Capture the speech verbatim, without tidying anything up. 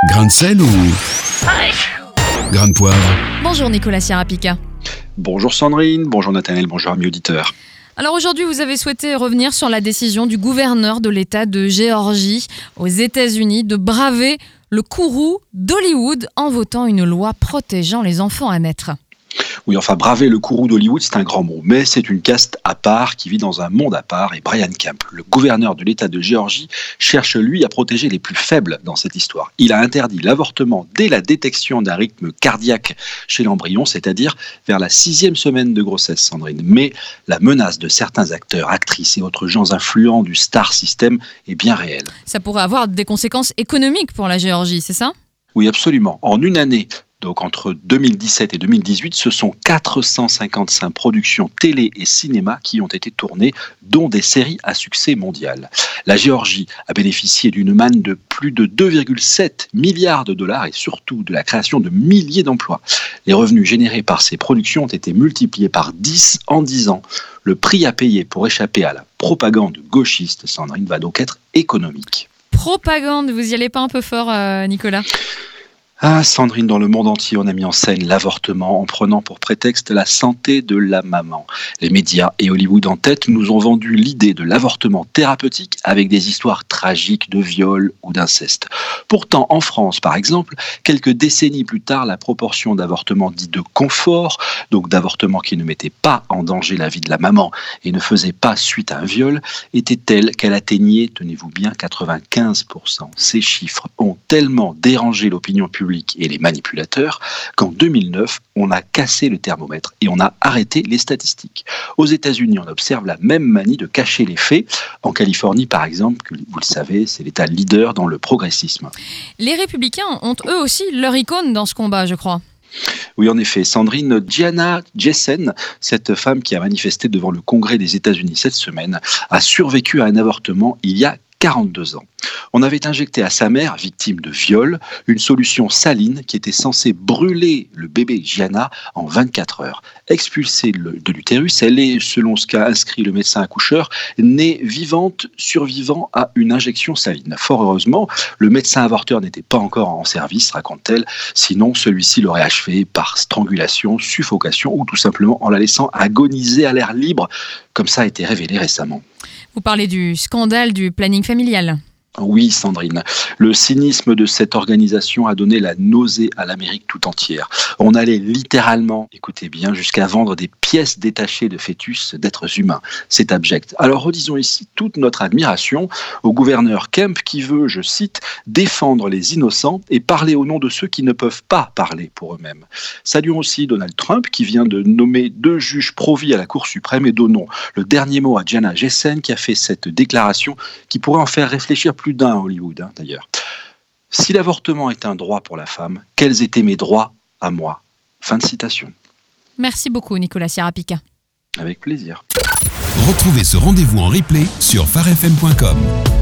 Grain de sel ou grain de poivre? Bonjour Nicolas Sierra-Pica. Bonjour Sandrine, bonjour Nathanaël, bonjour amis auditeurs. Alors aujourd'hui, vous avez souhaité revenir sur la décision du gouverneur de l'État de Géorgie aux États-Unis de braver le courroux d'Hollywood en votant une loi protégeant les enfants à naître. Oui, enfin, braver le courroux d'Hollywood, c'est un grand mot, mais c'est une caste à part qui vit dans un monde à part. Et Brian Kemp, le gouverneur de l'État de Géorgie, cherche, lui, à protéger les plus faibles dans cette histoire. Il a interdit l'avortement dès la détection d'un rythme cardiaque chez l'embryon, c'est-à-dire vers la sixième semaine de grossesse, Sandrine. Mais la menace de certains acteurs, actrices et autres gens influents du star system est bien réelle. Ça pourrait avoir des conséquences économiques pour la Géorgie, c'est ça ? Oui, absolument. En une année, donc entre deux mille dix-sept et deux mille dix-huit, ce sont quatre cent cinquante-cinq productions télé et cinéma qui ont été tournées, dont des séries à succès mondial. La Géorgie a bénéficié d'une manne de plus de deux virgule sept milliards de dollars et surtout de la création de milliers d'emplois. Les revenus générés par ces productions ont été multipliés par dix en dix ans. Le prix à payer pour échapper à la propagande gauchiste, Sandrine, va donc être économique. Propagande, vous y allez pas un peu fort, euh, Nicolas ? Ah, Sandrine, dans le monde entier, on a mis en scène l'avortement en prenant pour prétexte la santé de la maman. Les médias et Hollywood en tête nous ont vendu l'idée de l'avortement thérapeutique avec des histoires tragiques de viol ou d'inceste. Pourtant, en France, par exemple, quelques décennies plus tard, la proportion d'avortements dits de confort, donc d'avortements qui ne mettaient pas en danger la vie de la maman et ne faisaient pas suite à un viol, était telle qu'elle atteignait, tenez-vous bien, quatre-vingt-quinze pour cent. Ces chiffres ont tellement dérangé l'opinion publique et les manipulateurs, qu'en deux mille neuf, on a cassé le thermomètre et on a arrêté les statistiques. Aux États-Unis, on observe la même manie de cacher les faits. En Californie, par exemple, vous le savez, c'est l'État leader dans le progressisme. Les Républicains ont eux aussi leur icône dans ce combat, je crois. Oui, en effet, Sandrine, Gianna Jessen, cette femme qui a manifesté devant le Congrès des États-Unis cette semaine, a survécu à un avortement il y a quarante-deux ans. On avait injecté à sa mère, victime de viol, une solution saline qui était censée brûler le bébé Gianna en vingt-quatre heures. Expulsée de l'utérus, elle est, selon ce qu'a inscrit le médecin accoucheur, née vivante, survivant à une injection saline. Fort heureusement, le médecin avorteur n'était pas encore en service, raconte-t-elle, sinon celui-ci l'aurait achevée par strangulation, suffocation ou tout simplement en la laissant agoniser à l'air libre, comme ça a été révélé récemment. Vous parlez du scandale du planning familial. Oui, Sandrine. Le cynisme de cette organisation a donné la nausée à l'Amérique tout entière. On allait littéralement, écoutez bien, jusqu'à vendre des pièces détachées de fœtus d'êtres humains. C'est abject. Alors redisons ici toute notre admiration au gouverneur Kemp qui veut, je cite, défendre les innocents et parler au nom de ceux qui ne peuvent pas parler pour eux-mêmes. Saluons aussi Donald Trump qui vient de nommer deux juges pro-vie à la Cour suprême et donnons le dernier mot à Gianna Jessen qui a fait cette déclaration qui pourrait en faire réfléchir plus d'un à Hollywood, hein, d'ailleurs. Si l'avortement est un droit pour la femme, quels étaient mes droits à moi ? Fin de citation. Merci beaucoup, Nicolas Sierra-Pica. Avec plaisir. Retrouvez ce rendez-vous en replay sur phare f m point com.